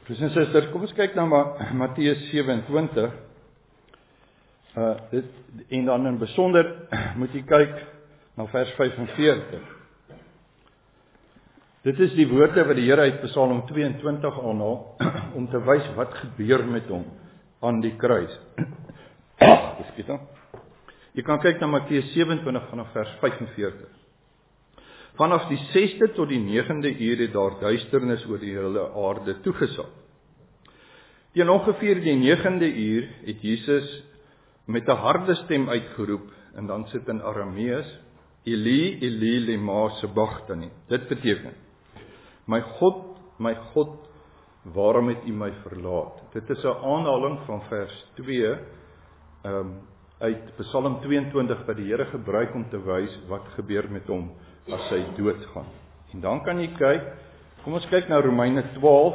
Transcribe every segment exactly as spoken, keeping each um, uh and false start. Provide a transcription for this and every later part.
Broers en susters, kom ons kyk na Matteus sewe-en-twintig. Uh, dit, en dan in besonder moet jy kyk na vers vyf-en-veertig. Dit is die woorde wat die Here uit Psalm twee-en-twintig aanhaal om te wys wat gebeur met hom aan die kruis. Ekskuus dan. Jy kan kyk na Matteus sewe-en-twintig vanaf vers vyf-en-veertig. Vanaf die sesde tot die negende uur het daar duisternis oor die hele aarde toegesak. Teen ongeveer die negende uur het Jesus met 'n harde stem uitgeroep, en dan sit in Aramees, Eli, Eli, lema sabachthani. Dit beteken, my God, my God, waarom het U my verlaat? Dit is 'n aanhaling van vers twee, um, uit Psalm twee-en-twintig, wat die Here gebruik om te wys wat gebeur met hom as hy doodgaan. En dan kan jy kyk, kom ons kyk na Romeine twaalf,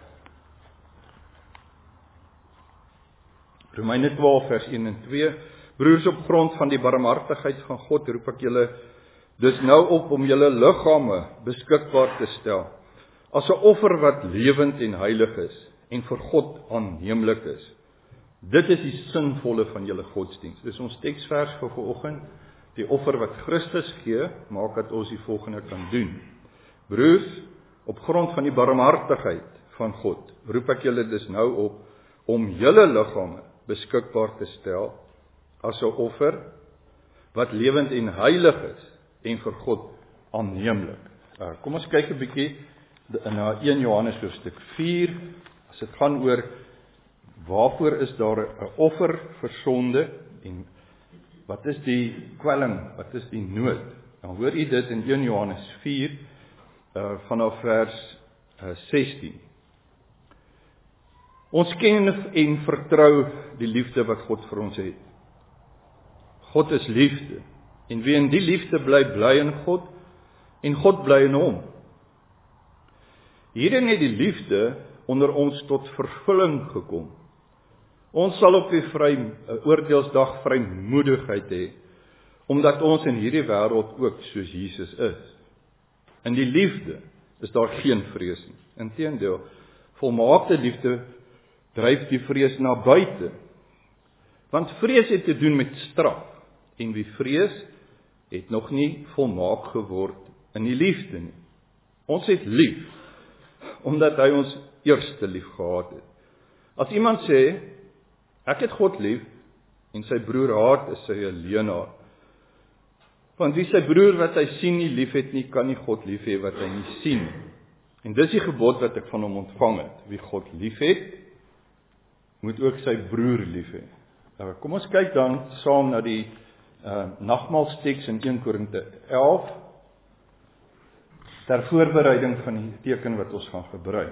Romeine twaalf vers een en twee, broers, op grond van die barmhartigheid van God roep ek julle dus nou op om julle liggame beskikbaar te stel, as 'n offer wat lewend en heilig is, en vir God aanneemlik is. Dit is die sinvolle van julle godsdienst. Dis ons teksvers vir vanoggend, die offer wat Christus gee, maak dat ons die volgende kan doen. Broers, op grond van die barmhartigheid van God, roep ek julle dus nou op, om julle liggame beskikbaar te stel, as 'n offer, wat lewend en heilig is, en vir God aanneemlik. Uh, kom ons kyk 'n bietjie na een Johannes hoofstuk vier, as dit gaan oor, waarvoor is daar 'n offer vir sonde, en wat is die kwelling, wat is die nood? Dan hoor jy dit in een Johannes vier, uh, vanaf vers uh, sestien. Ons ken en vertrou die liefde wat God vir ons het. God is liefde, en wie in die liefde bly, bly in God, en God bly in hom. Hierin het die liefde onder ons tot vervulling gekom. Ons sal op die vry, oordeelsdag vrymoedigheid hê, omdat ons in hierdie wêreld ook soos Jesus is. In die liefde is daar geen vrees nie. Inteendeel, volmaakte liefde dryf die vrees na buite. Want vrees het te doen met straf, en wie vrees, het nog nie volmaak geword in die liefde nie. Ons het lief, omdat hy ons eerste lief gehad het. As iemand sê, ek het God lief, en sy broer haat, is sy 'n leenaar. Want wie sy broer wat hy sien nie lief het nie, kan nie God lief hê wat hy nie sien. En dis die gebod wat ek van hom ontvang het. Wie God lief het, moet ook sy broer lief hê. Nou, kom ons kyk dan saam na die uh, nagmaalsteks in een Korinte elf, ter voorbereiding van die teken wat ons gaan gebruik.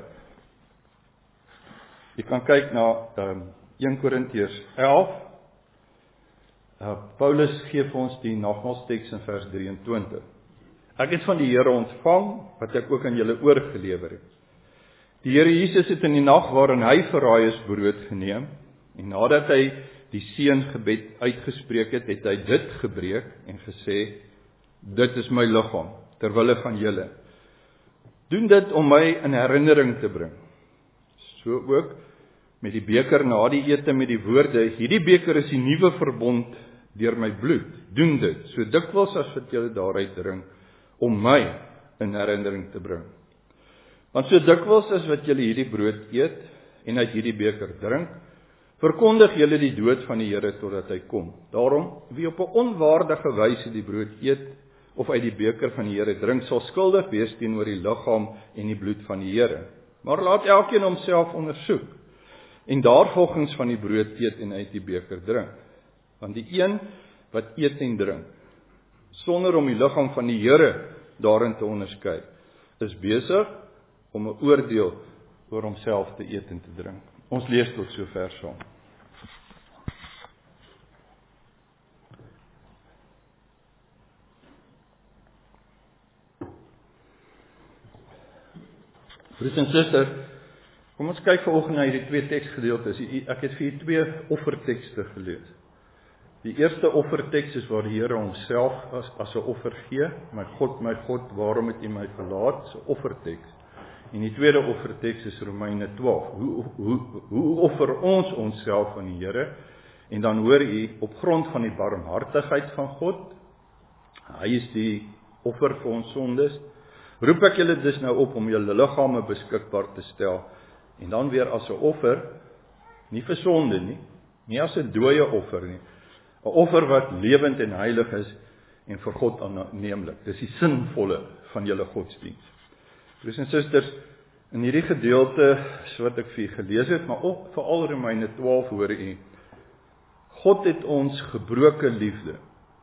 Jy kan kyk na um, een Korintiërs elf. Uh, Paulus gee vir ons die nagmaalsteks in vers drieëntwintig. Ek het van die Here ontvang, wat ek ook aan julle oorgelewer het. Die Here Jesus het in die nag waarin hy verraai is, brood geneem, en nadat hy die seëngebed uitgespreek het, het hy dit gebreek en gesê, dit is my liggaam, ter wille van julle. Doen dit om my in herinnering te bring. So ook met die beker na die ete met die woorde, hierdie beker is die nuwe verbond deur my bloed. Doen dit, so dikwels as wat julle daaruit drink, om my in herinnering te bring. Want so dikwels as wat julle hierdie brood eet, en uit hierdie beker drink, verkondig julle die dood van die Here totdat hy kom. Daarom, wie op 'n onwaardige wyse die brood eet, of uit die beker van die Here drink, sal skuldig wees teenoor die liggaam en die bloed van die Here. Maar laat elkeen homself ondersoek, en daarvolgens van die brood eet en uit die beker drink. Want die een wat eet en drink, sonder om die liggaam van die Here daarin te onderskei, is besig om 'n oordeel oor homself te eet en te drink. Ons lees tot sover saam. Broers en susters, kom ons kyk vanoggend na hierdie twee teksgedeeltes. Ek het vir julle twee offertekste gelees. Die eerste offerteks is waar die Here homself as, as 'n offer gee. My God, my God, waarom het U my verlaat? Dis 'n offerteks. En die tweede offerteks is Romeine twaalf. Hoe, hoe, hoe offer ons onsself aan die Here? En dan hoor u, op grond van die barmhartigheid van God, hy is die offer vir ons sondes, roep ek julle dus nou op om julle liggame beskikbaar te stel, en dan weer as 'n offer, nie vir sonde nie, nie as 'n dooie offer nie, 'n offer wat lewend en heilig is, en vir God aanneemlik. Dis die sinvolle van julle godsdiens. Broers en susters, in hierdie gedeelte, so wat ek vir u gelees het, maar ook veral Romeine twaalf hoor u, God het ons gebroke liefde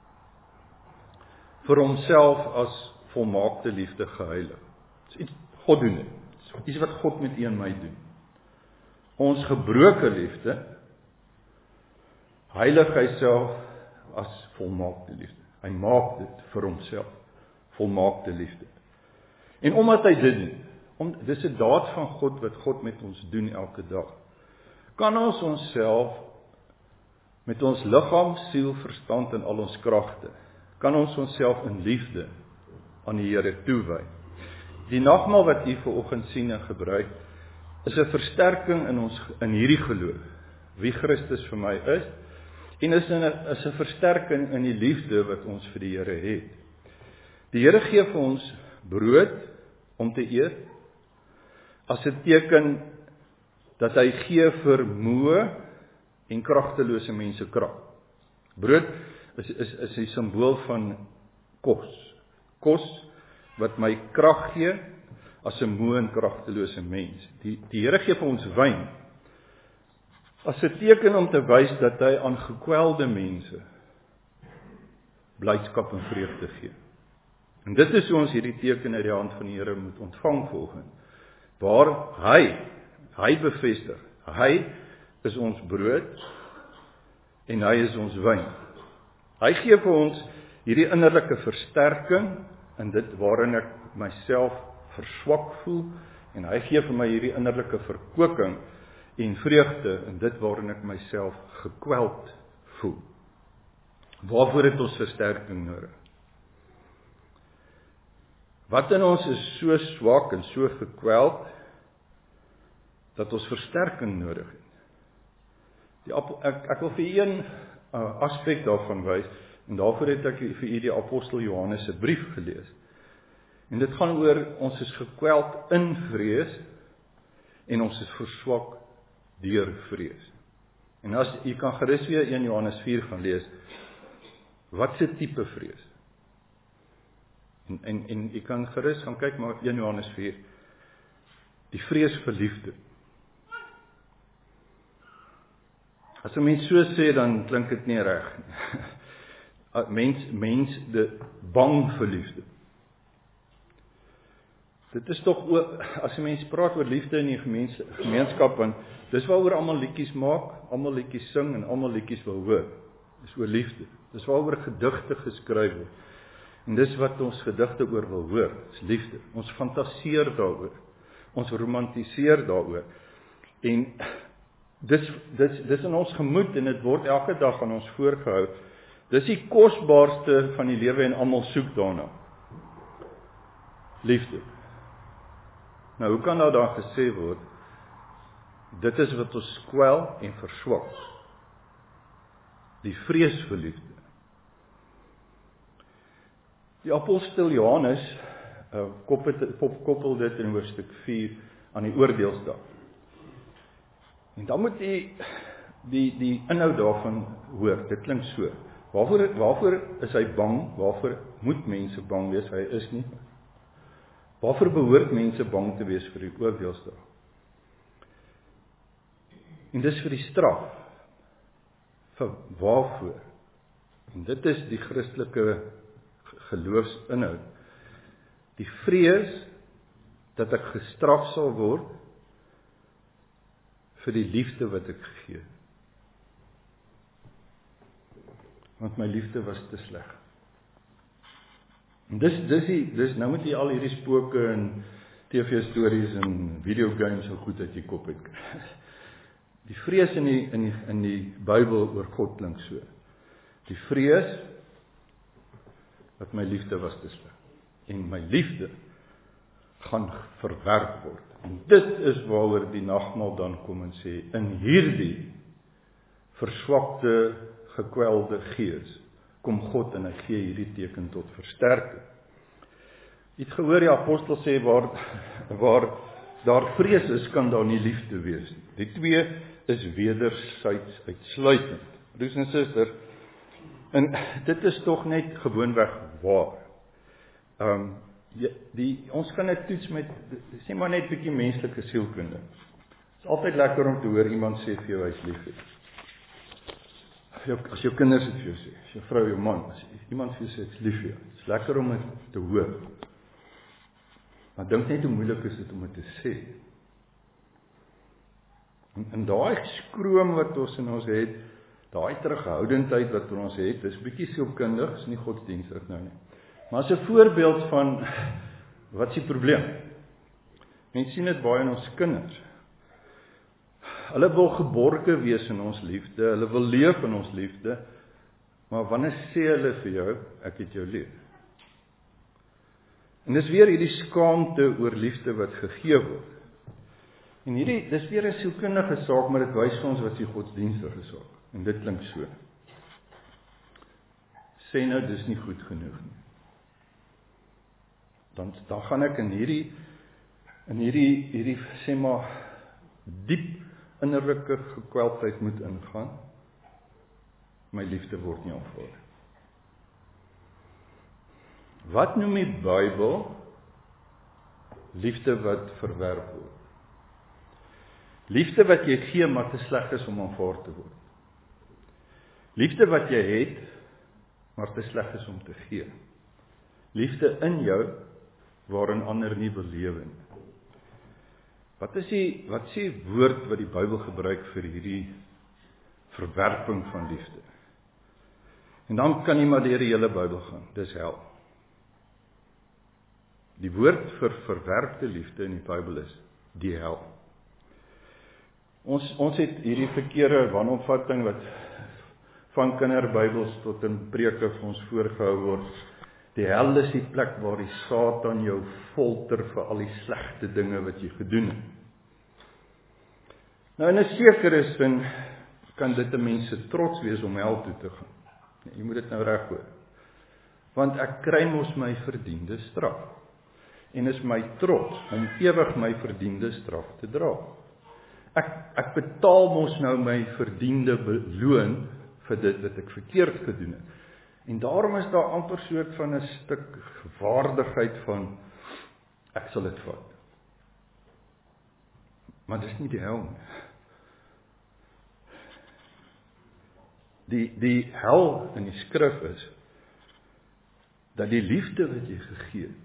vir homself as volmaakte liefde geheilig. Dis iets, God doen dit. Dis iets wat God met u en my doen. Ons gebroke liefde heilig hy self as volmaakte liefde. Hy maak dit vir homself volmaakte liefde. En omdat hy dit doen, om, dis 'n daad van God wat God met ons doen elke dag, kan ons onsself met ons liggaam, siel, verstand en al ons kragte, kan ons onsself in liefde aan die Here toewy. Die nagmaal wat u vanoggend sien en gebruik, is 'n versterking in ons in hierdie geloof, wie Christus vir my is, en is 'n is 'n versterking in die liefde wat ons vir die Here het. Die Here gee vir ons brood om te eet, as 'n teken dat hy gee vir moe en kragtelose mense krag. Brood is is is 'n simbool van kos. Kos wat my krag gee as 'n moe en kragtelose mens. Die die Here gee vir ons wyn as 'n teken om te wys dat hy aan gekwelde mense blydskap en vreugde gee. En dit is hoe ons hierdie teken uit die hand van die Here moet ontvang volgens. Waar hy, hy bevestig, hy is ons brood en hy is ons wyn. Hy gee vir ons hierdie innerlike versterking in dit waarin ek myself verswak voel, en hy gee vir my hierdie innerlike verkoeking en vreugde in dit waarin ek myself gekweld voel. Waarvoor het ons versterking nodig? Wat in ons is so swak en so gekweld dat ons versterking nodig het? Die, ek, ek wil vir een uh, aspek daarvan wys, en daarvoor het ek vir u die apostel Johannes se brief gelees. En dit gaan oor, ons is gekweld in vrees, en ons is verswak deur vrees. En as u kan gerus weer een Johannes vier gaan lees, wat se tipe vrees? En, en, en u kan gerus gaan kyk maar een Johannes vier, die vrees vir liefde. As 'n mens so sê, dan klink dit nie reg nie. Mens, mens de bang vir liefde. Dit is tog, as 'n mens praat oor liefde in die gemeenskap, gemeenskap want dis waaroor almal liedjies maak, almal liedjies sing en almal liedjies wil hoor. Dis oor liefde. Dis waaroor gedigte geskryf word. En dis wat ons gedigte oor wil hoor, is liefde. Ons fantaseer daaroor. Ons romantiseer daaroor. En dis dis dis in ons gemoed en dit word elke dag aan ons voorgehou. Dis die kosbaarste van die lewe en almal soek daarna. Liefde. Nou, hoe kan nou daar gesê word, dit is wat ons kwel en verswak. Die vrees vir liefde. Die apostel Johannes uh, koppel, koppel dit in hoofstuk vier aan die oordeelsdag. En dan moet jy die, die inhoud daarvan hoor, dit klink so. Waarvoor, waarvoor is hy bang? Waarvoor moet mense bang wees? Hy is nie. Waarvoor behoort mense bang te wees vir die oordeelsdag? En dis vir die straf. Vir waarvoor? En dit is die Christelike geloofsinhoud. Die vrees dat ek gestraf sal word vir die liefde wat ek gee. Want my liefde was te sleg. En dis dis die dis nou moet jy al hierdie spooke en T V-stories en videogames so goed uit jou kop uit. Die vrees in die in die in die Bybel oor God klink so. Die vrees dat my liefde was te sleg. En my liefde gaan verwerp word. En dit is waaroor die nagmaal dan kom en sê, in hierdie verswakte, gekwelde gees, kom God en hy gee hierdie teken tot versterking. Jy het gehoor die apostel sê, waar, waar daar vrees is, kan daar nie liefde wees nie. Die twee is wederzijds uitsluitend. Broers en susters, en dit is tog net gewoonweg waar. Um, die, die, ons kan dit toets met, sê maar net 'n bietjie menslike sielkunde. Het is altyd lekker om te hoor iemand sê vir jou, hy is lief. As jou, as jou kinders het vir jou sê, as jou vrou, jou man, as iemand vir jou sê, hy is lief vir jou. Het is lekker om dit te hoor. Maar dink net hoe moeilik is dit om dit te sê. En, en daai skroom wat ons in ons het, daai terughoudendheid wat ons het, is bietjie sielkundig, is nie godsdienstig nou nie. Maar as 'n voorbeeld van, wat is die probleem? Mense sien dit baie in ons kinders. Hulle wil geborge wees in ons liefde, hulle wil leef in ons liefde, maar wanneer sê hulle vir jou, ek het jou lief? En dis weer hierdie skaamte oor liefde wat gegee word. En hierdie, dis weer 'n sielkundige saak, maar dit wys vir ons wat die godsdienstige saak. En dit klink so. Sê nou, dis nie goed genoeg nie. Dan, dan gaan ek in hierdie, in hierdie, hierdie, sê maar, diep innerlike gekweldheid moet ingaan. My liefde word nie aanvaar. Wat noem die Bybel liefde wat verwerp word? Liefde wat jy gee, maar te sleg is om aanvaar te word. Liefde wat jy het, maar te sleg is om te gee. Liefde in jou, waarin ander nie belewe nie. Wat is die, wat is die woord wat die Bybel gebruik vir hierdie verwerping van liefde? En dan kan jy maar deur die hele Bybel gaan, dis hel. Die woord vir verwerpte liefde in die Bybel is die hel. Ons, ons het hierdie verkeerde wanopvatting wat van kinderbybels tot in preke vir ons voorgehou word. Die hel is die plek waar die Satan jou folter vir al die slegte dinge wat jy gedoen het. Nou in 'n sekere sin kan dit 'n mens se trots wees om hel toe te gaan. Nee, jy moet dit nou reg hoor. Want ek kry mos my verdiende straf. En is my trots om ewig my verdiende straf te dra. Ek, ek betaal mos nou my verdiende loon vir dit wat ek verkeerd gedoen het. En daarom is daar amper soort van 'n stuk waardigheid van, ek sal dit vat. Maar dis nie die hel nie. Die, die hel in die skrif is, dat die liefde wat jy gegee het,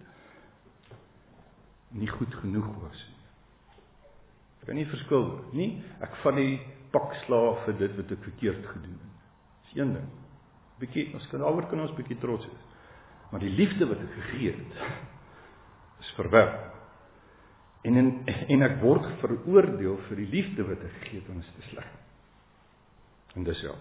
nie goed genoeg was nie. Ek kan nie verskil nie, ek vat die pak slaag vir dit wat ek verkeerd gedoen het. Dis een ding. Bietjie, ons kan daaroor kan ons bietjie trots wees. Maar die liefde wat ek gegee het, is verwerp. En, en, en ek word veroordeel vir die liefde wat ek gegee het, en is te sleg. En dis ja.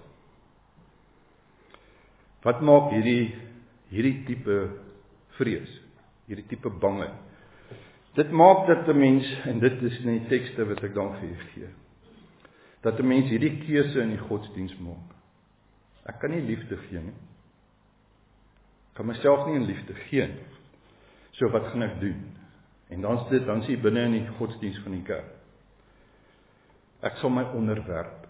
Wat maak hierdie, hierdie tipe vrees, hierdie tipe bangheid? Dit maak dat 'n mens, en dit is in die tekste wat ek dan vir julle gee, dat 'n mens hierdie keuse in die godsdiens maak. Ek kan nie liefde gee nie. Ek kan myself nie in liefde gee nie. So wat gaan ek doen? En dan is dit, dan is jy binne in die godsdiens van die kerk. Ek sal my onderwerp.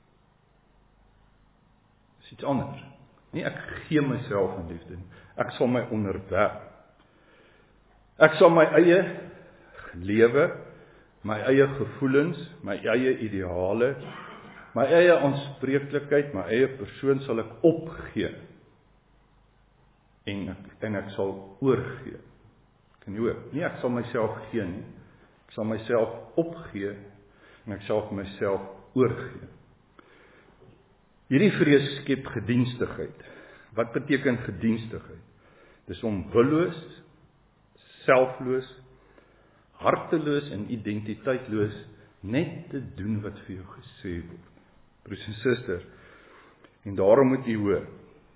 Dis iets anders. Nee, ek gee myself in liefde nie. Ek sal my onderwerp. Ek sal my eie lewe, my eie gevoelens, my eie ideale, my eie aanspreeklikheid, my eie persoon sal ek opgee. En ek, en ek sal oorgee. Kan jy hoor? Nee, ek sal myself gee nie. Ek sal myself opgee en ek sal myself oorgee. Hierdie vrees skep gedienstigheid. Wat beteken gedienstigheid? Dis om willoos, selfloos, harteloos en identiteitloos net te doen wat vir jou gesê word. Broers en susters, en daarom moet jy hoor,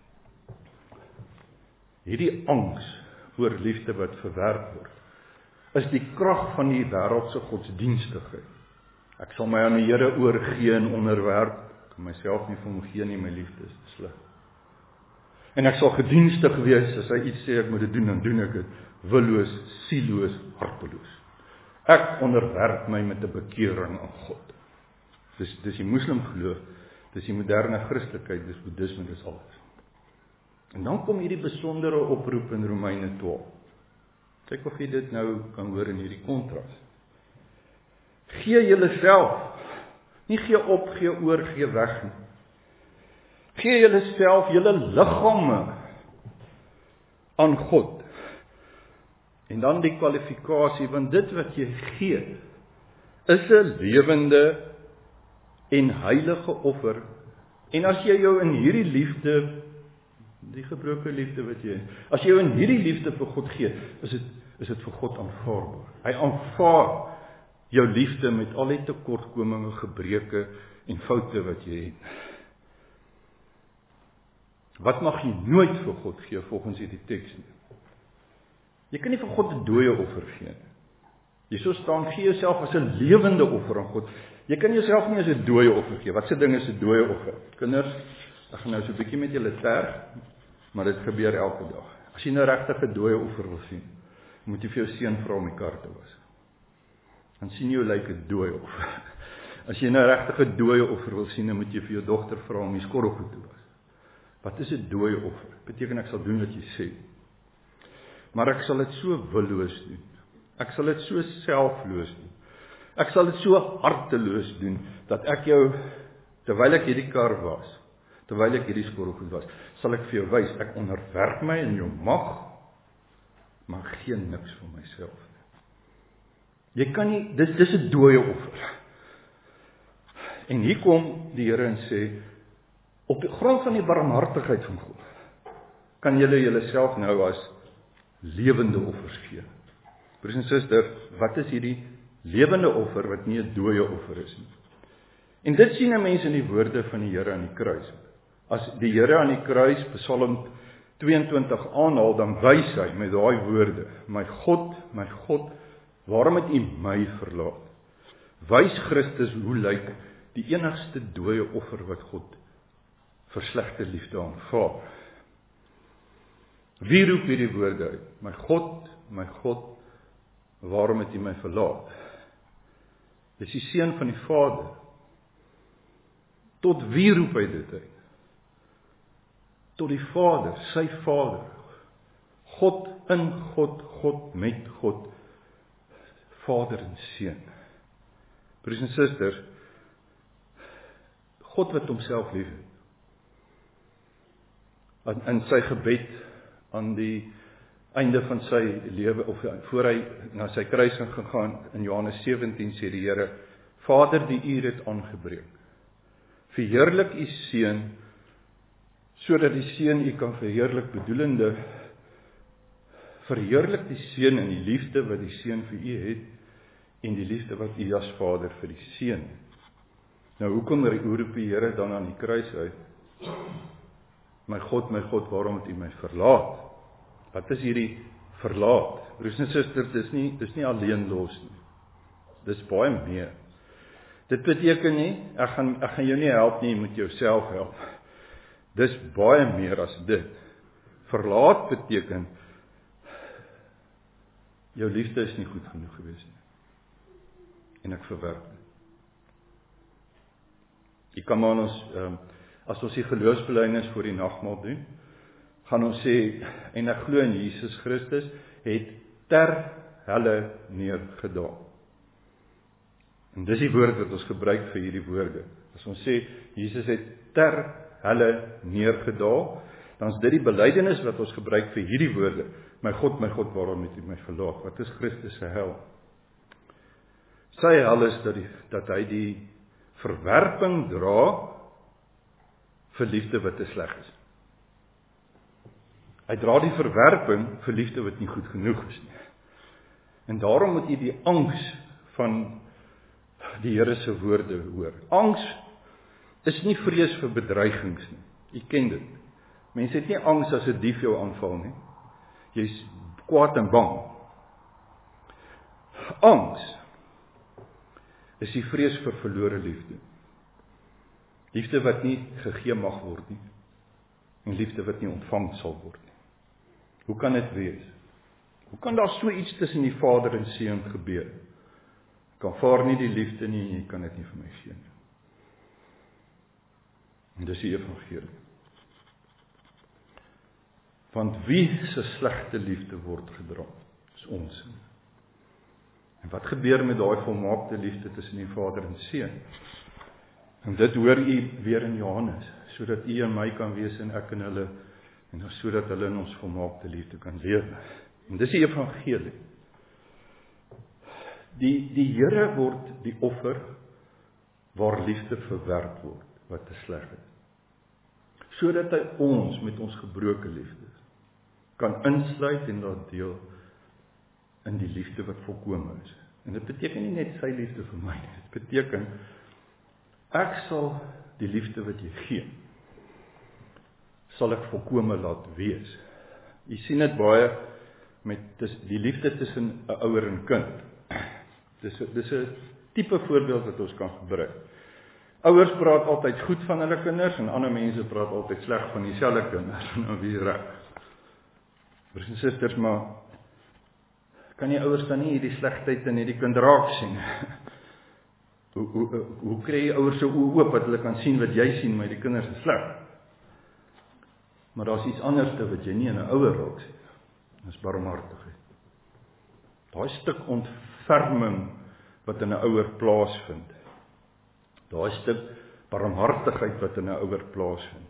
hierdie angs oor liefde wat verwerp word, is die krag van die wêreldse godsdienstigheid. Ek sal my aan die Here oorgee en onderwerp, ek kan myself nie vir hom gee nie, my liefde is te sleg. En ek sal gedienstig wees, as hy iets sê ek moet dit doen, dan doen ek dit, willoos, sielloos, harteloos. Ek onderwerp my met 'n bekering aan God. Dis, dis die moslim geloof, dis die moderne Christelikheid, dis boeddhisme, dis alles. En dan kom hierdie besondere oproep in Romeine twaalf. Kyk of jy dit nou kan hoor in hierdie kontras. Gee julleself, nie gee op, gee oor, gee weg nie. Gee julleself, julle liggame aan God. En dan die kwalifikasie, want dit wat jy gee, is 'n lewende en heilige offer. En as jy jou in hierdie liefde, die gebroke liefde wat jy, as jy jou in hierdie liefde vir God gee, is dit is dit vir God aanvaarbaar. Hy aanvaar jou liefde met al die tekortkominge, gebreke en foute wat jy het. Wat mag jy nooit vir God gee volgens hierdie teks nie? Jy kan nie vir God 'n dooie offer gee nie. Jy sou staan, gee jouself as 'n lewende offer aan God. Jy kan jouself nie as 'n dooie offer gee. Wat se ding is 'n dooie offer? Kinders, ek gaan nou so 'n bietjie met julle terg, maar dit gebeur elke dag. As jy nou regtig 'n dooie offer wil sien, moet jy vir jou seun vra om die kar te was. Dan sien jy hoe lyk 'n dooie offer. As jy nou regtig 'n dooie offer wil sien, dan moet jy vir jou dogter vra om die skorrelgoed te was. Wat is 'n dooie offer? Beteken ek sal doen wat jy sê. Maar ek sal dit so willoos doen. Ek sal dit so selfloos doen. Ek sal dit so harteloos doen, dat ek jou, terwyl ek hierdie kar was, terwyl ek hierdie skorrelgoed was, sal ek vir jou wys, ek onderwerp my in jou mag, maar geen niks vir myself. Jy kan nie, dis, dis 'n dooie offer. En hier kom die Here en sê, op die grond van die barmhartigheid van God, kan julle julleself nou as lewende offers gee. Broers en susters, wat is hierdie lewende offer wat nie 'n dooie offer is nie? En dit sien 'n mens in die woorde van die Here aan die kruis. As die Here aan die kruis Psalm tweeëntwintig aanhaal, dan wys hy met daai woorde, my God, my God, waarom het U my verlaat? Wys Christus hoe lyk die enigste dooie offer wat God vir slegte liefde aanvaar. Wie roep hierdie woorde uit? My God, my God, waarom het U my verlaat? Dis die seun van die Vader. Tot wie roep hy dit uit? Tot die Vader, sy Vader. God in God, God met God, Vader en Seun. Broers en susters, God wat homself liefhet. In, in sy gebed aan die einde van sy lewe, of voor hy na sy kruising gegaan, in Johannes sewentien sê die Here, Vader, die uur het aangebreek. Verheerlik U Seun, sodat die Seun U kan verheerlik, bedoelende, verheerlik die Seun in die liefde wat die Seun vir U het, en die liefde wat U as Vader vir die Seun het. Nou, hoekom roep die Here dan aan die kruis uit? My God, my God, waarom het U my verlaat? Wat is hierdie verlaat? Broers en susters, dis nie, dis nie alleen los nie. Dis baie meer. Dit beteken nie, ek gaan, ek gaan jou nie help nie, jy moet jouself help. Dis baie meer as dit. Verlaat beteken, jou liefde is nie goed genoeg gewees nie. En ek verwerp dit. Jy kan maar ons, um, as ons die geloofsbelijdenis voor die nagmaal doen, gaan ons sê, en ek glo in Jesus Christus, het ter helle neergedaal. En dis die woord wat ons gebruik vir hierdie woorde. As ons sê, Jesus het ter helle neergedaal, dan is dit die belydenis wat ons gebruik vir hierdie woorde. My God, my God, waarom het U my verlaat? Wat is Christus se hel? Sy hel is dat, die, dat hy die verwerping dra vir liefde wat te sleg is. Hy dra die verwerping vir liefde wat nie goed genoeg is nie. En daarom moet jy die angs van die Here se woorde hoor. Angs is nie vrees vir bedreigings nie. Jy ken dit. Mense het nie angs as 'n dief jou aanval nie. Jy's kwaad en bang. angs is die vrees vir verlore liefde. Liefde wat nie gegee mag word nie, en liefde wat nie ontvang sal word nie. Hoe kan dit wees? Hoe kan daar so iets tussen die Vader en Seun gebeur? Ek kan vaar nie die liefde nie, en jy kan dit nie vir my gee nie. En dis die evangelie. Want wie se slegte liefde word gedra? Dis ons. En wat gebeur met daai volmaakte liefde tussen die Vader en Seun? En dit hoor u weer in Johannes, sodat u en my kan wees en ek en hulle, en sodat hulle in ons volmaakte liefde kan lewe. En dis die evangelie. Die, die Here word die offer waar liefde verwerp word, wat te sleg is. Sodat hy ons met ons gebroke liefde kan insluit en laat deel in die liefde wat volkome is. En dit beteken nie net sy liefde vir my, dit beteken ek sal die liefde wat jy gee, sal ek volkome laat wees. Jy sien dit baie met die liefde tussen 'n ouer en kind. Dis dis 'n tipe voorbeeld wat ons kan gebruik. Ouers praat altyd goed van hulle kinders en ander mense praat altyd sleg van dieselfde kinders. Nou wie is reg? Broers en susters, maar kan die ouers dan nie hierdie slegheid in hierdie kind raak sien? Hoe, hoe, hoe, hoe kry jy ouers so oë oop dat hulle kan sien wat jy sien, maar die kinders is sleg? Maar daar's iets anders wat jy nie in 'n ouer raak sien. Dis barmhartigheid. Daai stuk ontferming wat in 'n ouer plaasvind. Daai stuk barmhartigheid wat in 'n ouer plaasvind.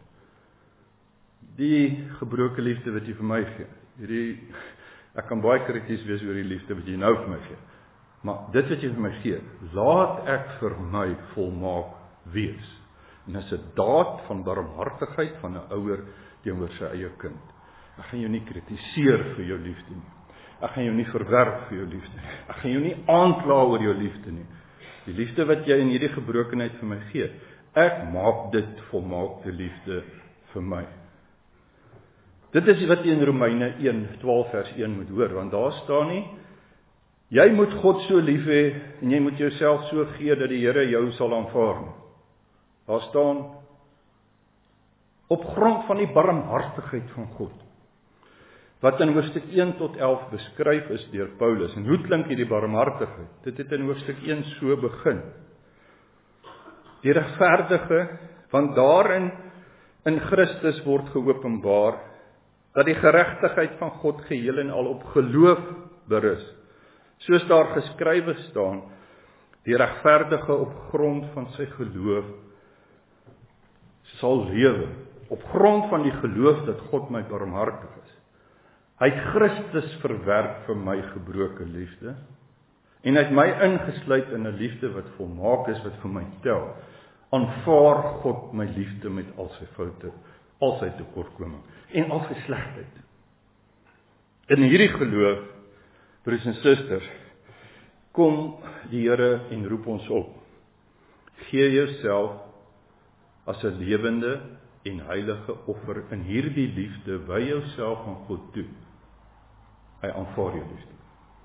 Die gebroke liefde wat jy vir my gee. Hierdie ek kan baie krities wees oor die liefde wat jy nou vir my gee. Maar dit wat jy vir my gee, laat ek vir my volmaak wees. En dis 'n daad van barmhartigheid van 'n ouer teenoor sy eie kind. Ek gaan jou nie kritiseer vir jou liefde nie. Ek gaan jou nie verwerp vir jou liefde nie. Ek gaan jou nie aankla oor jou liefde nie. Die liefde wat jy in hierdie gebrokenheid vir my gee, ek maak dit volmaakte liefde vir my. Dit is wat jy in Romeine een, twaalf vers een moet hoor, want daar staan nie, jy moet God so lief hê, en jy moet jouself so gee, dat die Here jou sal aanvaar nie. Daar staan, op grond van die barmhartigheid van God, wat in hoofstuk een tot elf beskryf is deur Paulus. En hoe klink hierdie barmhartigheid? Dit het in hoofstuk een so begin. Die regverdige, want daarin in Christus word geopenbaar, dat die geregtigheid van God geheel en al op geloof berus. Soos daar geskrywe staan, die regverdige op grond van sy geloof sal lewe. Op grond van die geloof dat God my barmhartig is. Hy het Christus verwerp vir my gebroke liefde, en hy het my ingesluit in 'n liefde wat volmaak is, wat vir my tel. Aanvaar God my liefde met al sy foute, al sy tekortkoming, en al sy slegheid. In hierdie geloof, broers en susters, kom die Here en roep ons op. Gee jouself as 'n lewende en heilige offer in hierdie liefde, wy jouself aan God toe. Hy aanvaar jou liefde.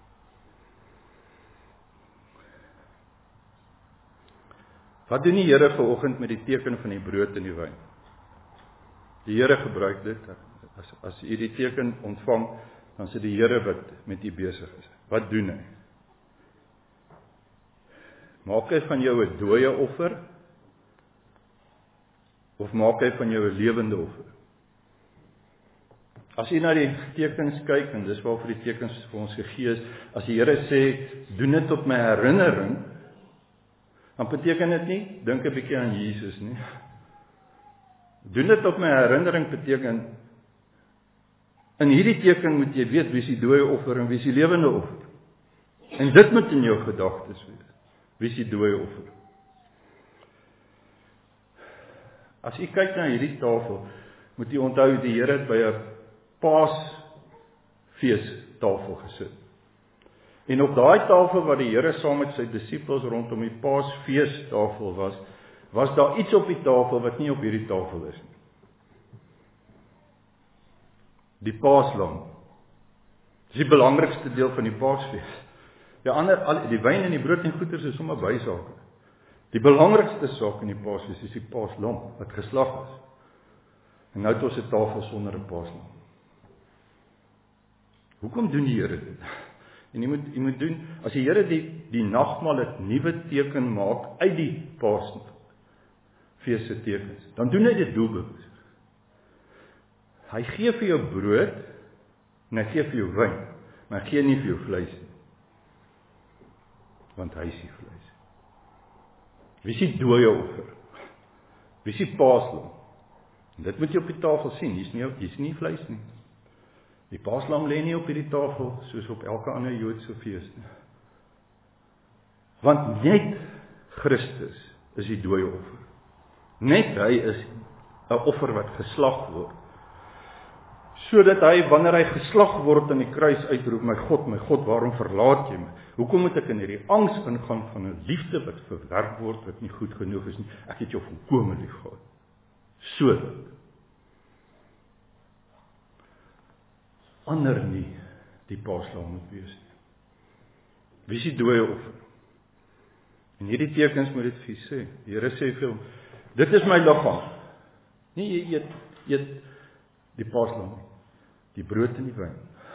Wat doen die Here vanoggend met die teken van die brood en die wyn? Die Here gebruik dit, as, as u die teken ontvang, dan is dit die Here wat met u besig is. Wat doen hy? Maak hy van jou 'n dooie offer, of maak hy van jou 'n lewende offer? As jy na die tekens kyk, en dis waarvoor die tekens vir ons gegee is, as die Here sê, doen dit tot my herinnering, dan beteken dit nie, dink 'n bietjie aan Jesus nie. Doen dit tot my herinnering beteken, in hierdie teken moet jy weet wie is die dooie offer en wie is die lewende offer. En dit moet in jou gedagtes wees. Wie is die dooie offer? As jy kyk na hierdie tafel, moet jy onthou die Here het by 'n Paasfeestafel gesit. En op daai tafel waar die Here saam met sy disippels rondom die Paasfeestafel was, was daar iets op die tafel wat nie op hierdie tafel is nie. Die Paaslam. Dis die belangrikste deel van die Paasfees. Die ander, al, die wyn en die brood en goeders is sommer bysake. Die belangrikste saak in die Paasfees is die paaslam, wat geslag is. En nou het ons 'n tafel sonder 'n paaslam. Hoekom doen die Here dit? En jy moet, jy moet doen, as die Here die, die nagmaal 'n nuwe teken maak uit die Paasfees se tekens, dan doen hy dit doelbewus. Hy gee vir jou brood, en hy gee vir jou wyn, maar hy gee nie vir jou vleis nie. Want hy is die vleis. Wie is die dooie offer? Wie is die paaslam? En dit moet jy op die tafel sien, hier is nie, hier is nie vleis nie. Die paaslam lê nie op hierdie tafel, soos op elke ander Joodse fees nie. Want net Christus is die dooie offer. Net hy is 'n offer wat geslag word. Sodat hy, wanneer hy geslag word aan die kruis uitroep, my God, my God, waarom verlaat jy my? Hoekom moet ek in hierdie angs ingaan van 'n liefde wat verwerp word, wat nie goed genoeg is nie? Ek het jou volkome lief gehad. So. Ander nie die paaslam moet wees nie. Wie is die dooie offer? En hierdie tekens moet dit vir jy sê. Die Here sê vir hom, dit is my liggaam. Nie jy eet, eet die paaslam nie. Die brood en die wyn.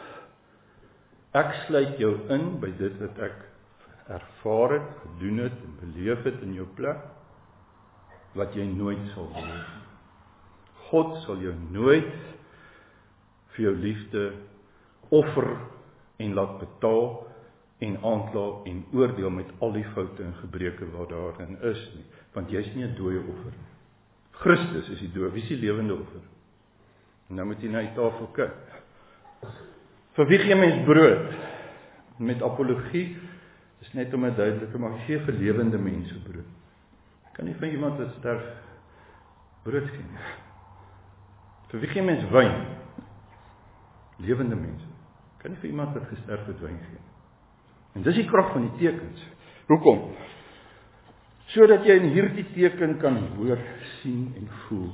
Ek sluit jou in by dit wat ek ervaar het, gedoen het en beleef het in jou plek, wat jy nooit sal beleef. God sal jou nooit vir jou liefde offer en laat betaal en aankla en oordeel met al die foute en gebreke wat daarin is nie, want jy is nie 'n dooie offer nie. Christus is die dooie, wie is die lewende offer? En nou moet jy na die tafel kyk. Vir wie gee mens brood? Met apologie is net om 'n duidelike, maar gee vir lewende mense brood. Kan nie vir iemand wat sterf brood gee nie. Vir wie gee mens wyn? Lewende mense. Kan nie vir iemand wat gesterf het wyn gee. En dis die krag van die tekens. Hoekom? Sodat jy in hierdie teken kan hoor, sien en voel.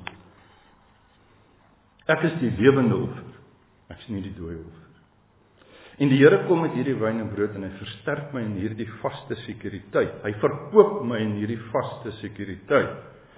Ek is die lewende offer. Ek is nie die dooie offer. En die Here kom met hierdie wyn en brood en hy versterk my in hierdie vaste sekuriteit. Hy verkoop my in hierdie vaste sekuriteit.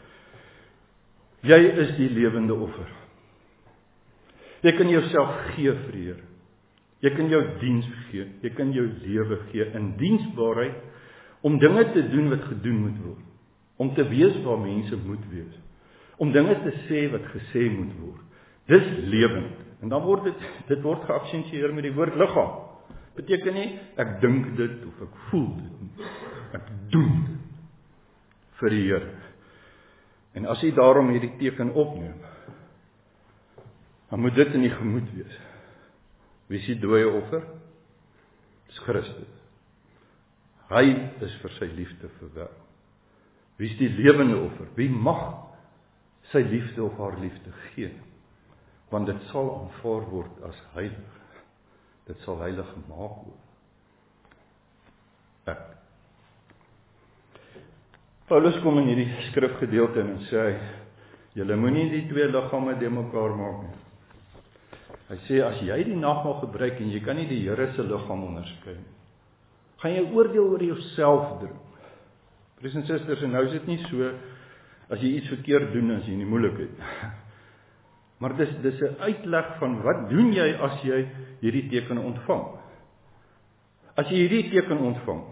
Jy is die lewende offer. Jy kan jouself gee vir die Here. Jy kan jou diens gee, jy kan jou lewe gee in diensbaarheid om dinge te doen wat gedoen moet word. Om te wees waar mense moet wees. Om dinge te sê wat gesê moet word. Dis lewend. En dan word dit dit word geaksensieer met die woord liggaam. Beteken nie ek dink dit of ek voel dit nie. Ek doen dit vir die Here. En as jy daarom hierdie teken opneem, dan moet dit in die gemoed wees. Wie is die dooie offer? Dis Christus. Hy is vir sy liefde verwerp. Wie is die lewende offer? Wie mag sy liefde of haar liefde gee? Want dit sal aanvaar word as heilig. Dit sal heilig gemaak word. Ek. Paulus kom in hierdie skrifgedeelte en sê, julle moenie die twee liggame de mekaar maak nie. Hy sê, as jy die nagmaal gebruik en jy kan nie die Here se liggaam onderskei nie, gaan jy oordeel oor jouself doen. Broers en susters, en nou is dit nie so, as jy iets verkeerd doen, as jy nie moeilikheid. Maar dis, dis 'n uitleg van, wat doen jy as jy hierdie teken ontvang? As jy hierdie teken ontvang,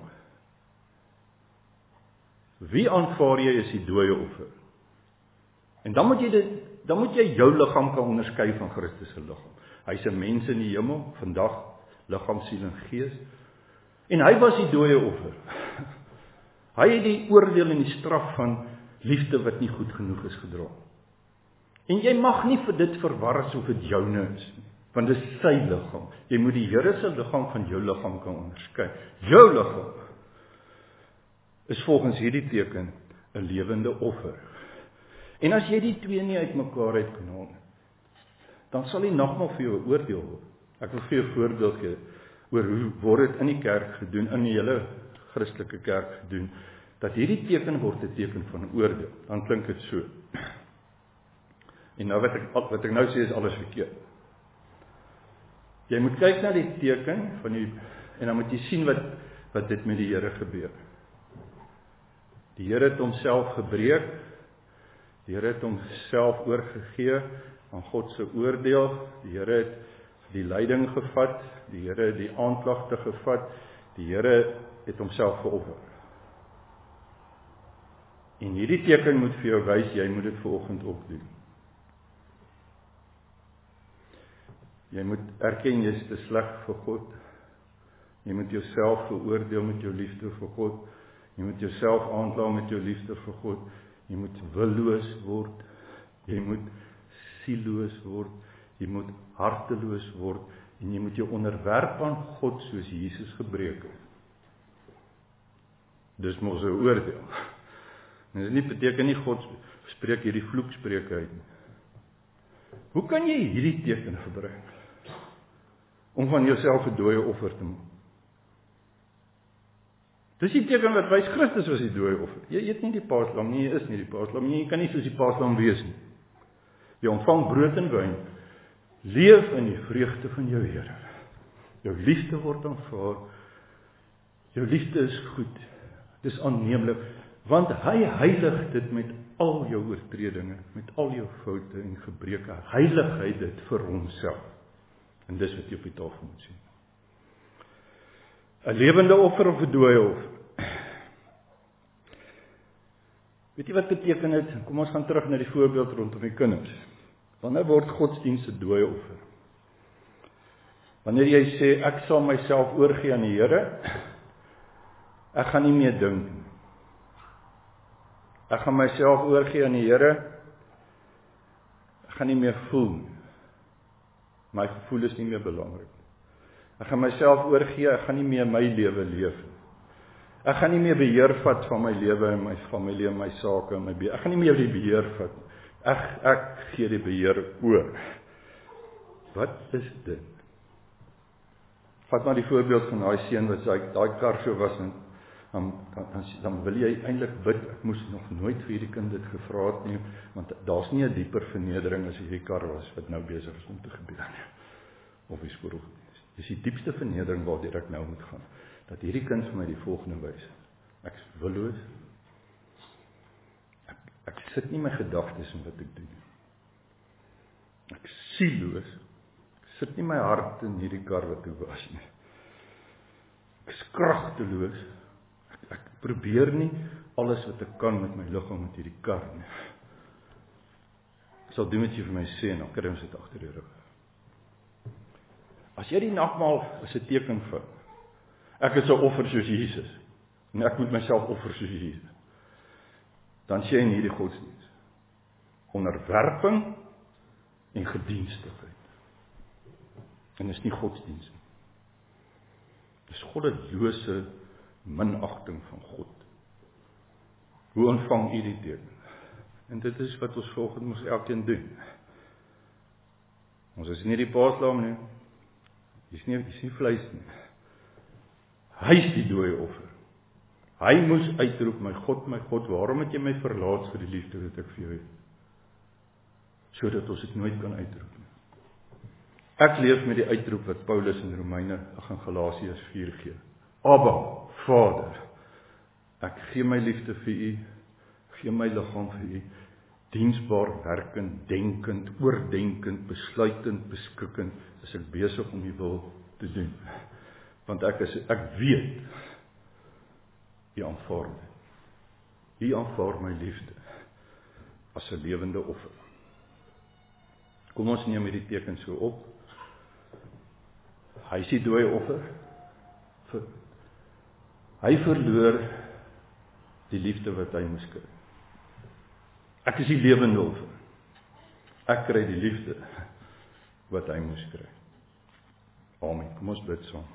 wie aanvaar jy as die dooie offer? En dan moet jy dit, dan moet jy jou liggaam kan onderskei van Christus se liggaam. Hy's 'n mens in die hemel, vandag liggaam, siel en gees. En hy was die dooie offer. Hy het die oordeel en die straf van liefde wat nie goed genoeg is gedra. En jy mag nie vir dit verwar asof dit joune is nie, want dit is sy liggaam. Jy moet die Here se liggaam van jou liggaam kan onderskei. Jou liggaam is volgens hierdie teken 'n lewende offer. En as jy die twee nie uitmekaar uit kan haal, dan sal die nagmaal vir jou 'n oordeel word. Ek wil vir jou 'n voorbeeld gee oor hoe word dit in die kerk gedoen, in die hele Christelike kerk gedoen, dat hierdie teken word 'n teken van oordeel. Dan klink dit so. En nou wat ek, wat ek nou sê is alles verkeerd. Jy moet kyk na die teken van die, en dan moet jy sien wat, wat dit met die Here gebeur. Die Here het homself gebreek, die Here het homself oorgegee aan God se oordeel, die Here het die lyding gevat, die Here het die aanklagte gevat, die Here het homself geoffer. En hierdie teken moet vir jou wys, jy moet dit vanoggend ook doen. Jy moet erken, jy is te sleg vir God. Jy moet jouself veroordeel met jou liefde vir God. Jy moet jouself aankla met jou liefde vir God. Jy moet willoos word. Jy moet sielloos word. Jy moet harteloos word. En jy moet jou onderwerp aan God soos Jesus gebreek het. Dis mos 'n oordeel. En dit nie beteken nie God spreek hierdie vloekspreuke uit nie. Hoe kan jy hierdie teken gebruik om van jouself 'n dooie offer te maak? Dis die teken wat wys Christus was die dooie offer. Jy eet nie die paaslam nie, jy is nie die paaslam nie, jy kan nie soos die paaslam wees nie. Jy ontvang brood en wyn, leef in die vreugde van jou Here. Jou liefde word aanvaar, jou liefde is goed, dis aanneemlik, want hy heilig dit met al jou oortredinge, met al jou foute en gebreke, heilig hy dit vir homself. En dis wat jy op die tafel moet sien. 'n lewende offer of 'n dooie offer? Weet jy wat beteken dit? Kom ons gaan terug na die voorbeeld rondom die kinders. Wanneer word godsdienst 'n dooie offer? Wanneer jy sê, ek sal myself oorgee aan die Here, ek gaan nie meer dink nie. Ek gaan myself oorgee aan die Here, ek gaan nie meer voel nie. My gevoel is nie meer belangrik. Ek gaan myself oorgee, ek gaan nie meer my lewe leef nie. Ek gaan nie meer beheer vat van my lewe en my familie en my sake en my beheer. Ek gaan nie meer die beheer vat. Ek, ek gee die beheer oor. Wat is dit? Vat maar die voorbeeld van daai seun wat sy daai kar so was en dan, dan, dan wil jy eintlik bid, ek moes nog nooit vir hierdie kind dit gevra het nie, want daar's nie 'n dieper vernedering as hierdie kar was wat nou besig is om te gebeur nie. Of is voor Dis die diepste vernedering waardeur ek nou moet gaan. Dat hierdie kind vir my die volgende wys. Ek is willoos. Ek, ek sit nie my gedagtes in wat ek doen. Ek is sielloos. Ek sit nie my hart in hierdie kar wat ek was nie. Ek is kragteloos. Ek, ek probeer nie alles wat ek kan met my liggaam met hierdie kar nie. Ek sal doen wat jy vir my sê en dan kry ons dit agter die rug. As jy die nagmaal as 'n teken vir, ek is 'n offer soos Jesus, en ek moet myself offer soos Jesus, dan sê jy in hierdie godsdienst, onderwerping en gedienstigheid. En dis nie godsdienst nie. Dis goddelose minagting van God. Hoe ontvang u die teken? En dit is wat ons volgende moet elkeen doen. Ons is nie die paaslam nie. Dis nie, dis nie vleis nie. Hy is die dooie offer. Hy moes uitroep, my God, my God, waarom het jy my verlaat vir die liefde wat ek vir jou het? Sodat ons dit nooit kan uitroep nie. Ek leef met die uitroep wat Paulus in Romeine, ag in Galasiërs vier gee. Abba, Vader, ek gee my liefde vir u, gee my liggaam vir u, diensbaar, werkend, denkend, oordenkend, besluitend, beskikkend, is ek besig om die wil te doen. Want ek is, ek weet, u aanvaar dit. U aanvaar my liefde, as 'n lewende offer. Kom ons neem hierdie teken so op. Hy is die dooie offer. Vir, hy verloor die liefde wat hy moes kry. Ek is die lewende offer. Ek kry die liefde wat hy moes kry. Amen. Kom ons bid saam.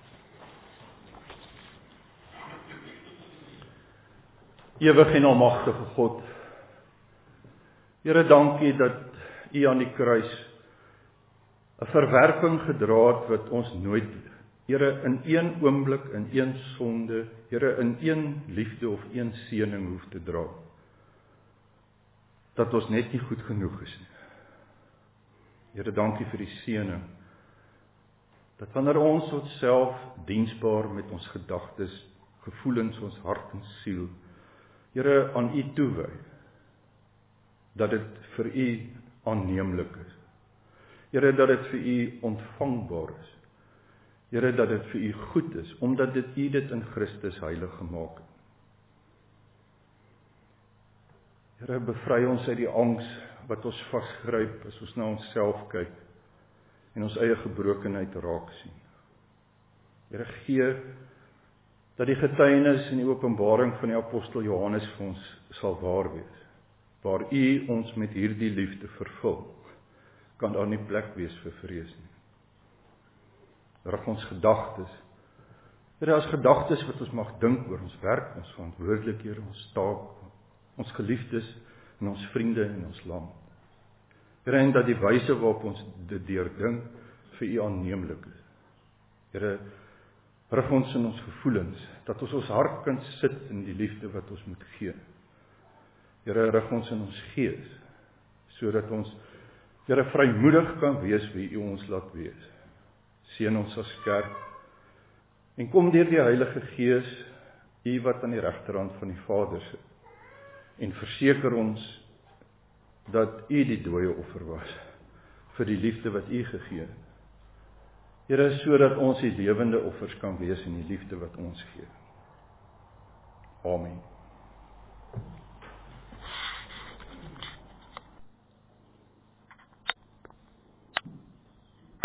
Ewig en almagtige God, Here, dankie dat u aan die kruis 'n verwerping gedra het wat ons nooit, Here, in een oomblik, in een sonde, Here, in een liefde of een seëning hoef te dra. Dat ons net nie goed genoeg is nie. Here, dankie vir die seëning dat wanneer ons onsself diensbaar met ons gedagtes, gevoelens, ons hart en siel, Here, aan U toewy, dat dit vir U aanneemlik is. Here, dat dit vir U ontvangbaar is. Here, dat dit vir U goed is, omdat dit U dit in Christus heilig gemaak het. Here, bevry ons uit die angs wat ons vasgryp as ons na onsself kyk en ons eie gebrokenheid raak sien. Here, gee dat die getuienis en die openbaring van die apostel Johannes vir ons sal waar wees. Waar U ons met hierdie liefde vervul, kan daar nie plek wees vir vrees nie. Rig ons gedagtes. Here, as gedagtes wat ons mag dink oor ons werk, ons verantwoordelikhede, ons taak, ons geliefdes en ons vriende en ons land. Here, en dat die wyse waarop ons dit deurdink vir U aanneemlik is. Here, rig ons in ons gevoelens, dat ons ons hart kan sit in die liefde wat ons moet gee. Here, rig ons in ons gees, sodat ons, Here, vrymoedig kan wees wie U ons laat wees. Seën ons as kerk, en kom deur die Heilige Gees, U wat aan die regterhand van die Vader sit, en verseker ons, dat U die dooie offer was, vir die liefde wat U gegee het. Here, sodat ons die lewende offers kan wees in die liefde wat ons gee. Amen.